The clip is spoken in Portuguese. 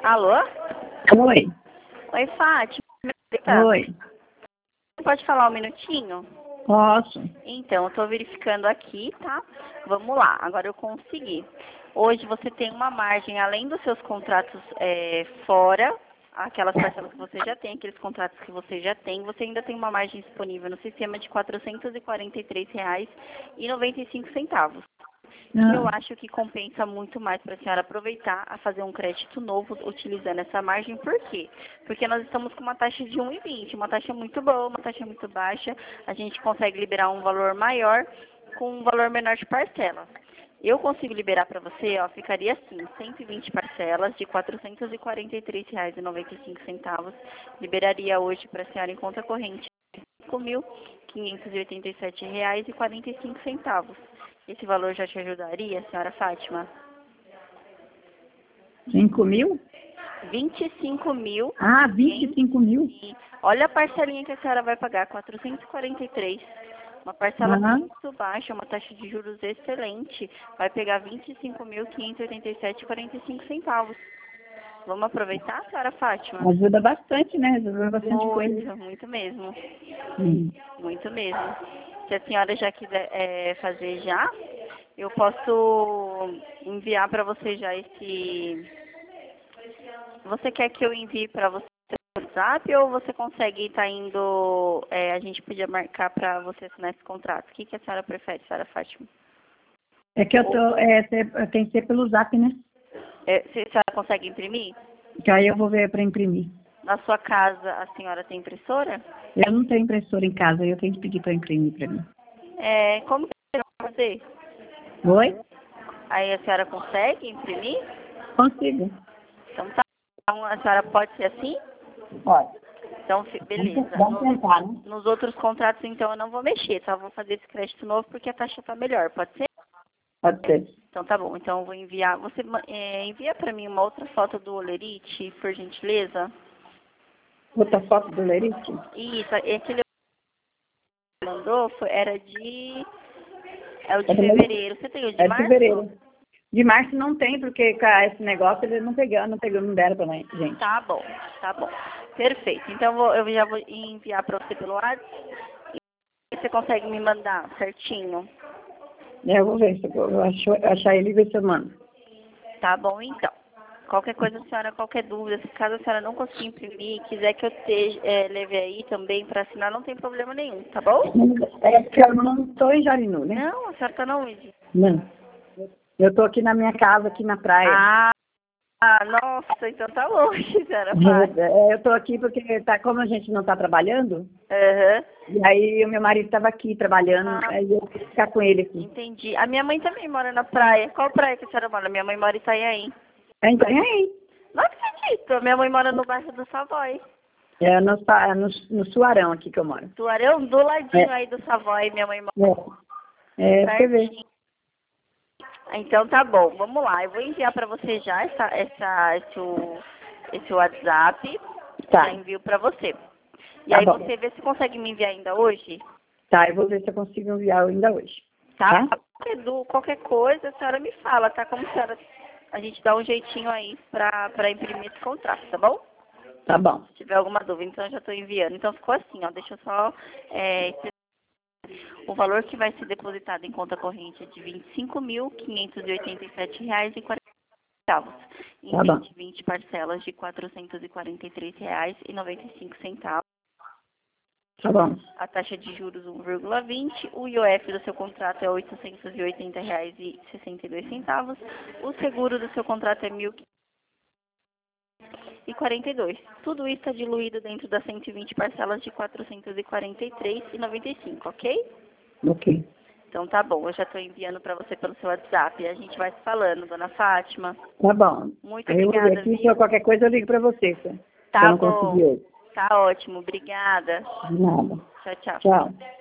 Alô? Oi. Oi, Fátima. Oi. Pode falar um minutinho? Posso? Então, eu estou verificando aqui, tá? Vamos lá, agora eu consegui. Hoje você tem uma margem, além dos seus contratos fora, aquelas parcelas que você já tem, aqueles contratos que você já tem, você ainda tem uma margem disponível no sistema de R$ 443,95. Que eu acho que compensa muito mais para a senhora aproveitar a fazer um crédito novo utilizando essa margem. Por quê? Porque nós estamos com uma taxa de 1,20, uma taxa muito boa, uma taxa muito baixa. A gente consegue liberar um valor maior com um valor menor de parcela. Eu consigo liberar para você, ó, ficaria assim, 120 parcelas de R$ 443,95. Liberaria hoje para a senhora em conta corrente R$ 5.587,45. Esse valor já te ajudaria, senhora Fátima? 5 mil? 25 mil. Ah, 25 mil? E olha a parcelinha que a senhora vai pagar, 443. Uma parcela muito baixa, uma taxa de juros excelente. Vai pegar 25.587,45. Vamos aproveitar, senhora Fátima? Ajuda bastante, né? Ajuda bastante coisa. Muito mesmo. Muito mesmo. Se a senhora já quiser fazer já, eu posso enviar para você já esse... Você quer que eu envie para você no WhatsApp ou você consegue estar indo... a gente podia marcar para você assinar esse contrato. O que a senhora prefere, senhora Fátima? É que eu tem que ser pelo Zap, né? A senhora consegue imprimir? Que aí eu vou ver para imprimir. Na sua casa, a senhora tem impressora? Eu não tenho impressora em casa, eu tenho que pedir para imprimir para mim. Como que você vai fazer? Oi? Aí a senhora consegue imprimir? Consigo. Então tá. Então, a senhora pode ser assim? Pode. Então, beleza. Vamos tentar, né? Nos outros contratos, então, eu não vou mexer, só vou fazer esse crédito novo porque a taxa tá melhor, pode ser? Pode ser. Então tá bom, então eu vou enviar. Você envia para mim uma outra foto do Olerite, por gentileza? Outra foto do Lerite? Isso, aquele que mandou era de... É o de fevereiro. Você tem o de março? É de fevereiro. De março não tem, porque com esse negócio eles não deram pra gente. Tá bom. Perfeito. Então eu já vou enviar para você pelo WhatsApp. E você consegue me mandar certinho? Eu vou ver se eu achar ele e ver se eu mando. Tá bom, então. Qualquer coisa, a senhora, qualquer dúvida, se caso a senhora não conseguir imprimir, quiser que eu leve aí também para assinar, não tem problema nenhum, tá bom? É porque eu não estou em Jarinu, né? Não, a senhora tá na onde? Não. Eu estou aqui na minha casa, aqui na praia. Nossa, então tá longe, senhora. Eu estou aqui porque, como a gente não está trabalhando, e aí o meu marido estava aqui trabalhando, aí eu fui ficar com ele aqui. Entendi. A minha mãe também mora na praia. Qual praia que a senhora mora? Minha mãe mora em Itanhaém. É em Itanhaém. Não acredito. Minha mãe mora no bairro do Savoy. É no Suarão aqui que eu moro. Suarão? Do ladinho aí do Savoy, minha mãe mora. Você vê. Então tá bom, vamos lá. Eu vou enviar para você já esse WhatsApp. Tá. Já envio para você. E Tá aí bom. você vê se consegue me enviar ainda hoje. Tá, eu vou ver se eu consigo enviar ainda hoje. Tá? Qualquer coisa, a senhora me fala, tá? Como a senhora... A gente dá um jeitinho aí para imprimir esse contrato, tá bom? Tá bom. Se tiver alguma dúvida, então eu já estou enviando. Então ficou assim, ó. Deixa eu só... o valor que vai ser depositado em conta corrente é de R$ 25.587,40. Em 20 parcelas de R$ 443,95. Tá bom. A taxa de juros 1,20. O IOF do seu contrato é R$ 880,62. O seguro do seu contrato é R$ 1.042. Tudo isso está diluído dentro das 120 parcelas de R$ 443,95, ok? Ok. Então tá bom, eu já estou enviando para você pelo seu WhatsApp. A gente vai se falando, dona Fátima. Tá bom. Muito obrigada. Aqui, se qualquer coisa eu ligo para você, tá? Tá eu não bom. consegui hoje. Tá ótimo, obrigada. De nada. Tchau, tchau. Tchau.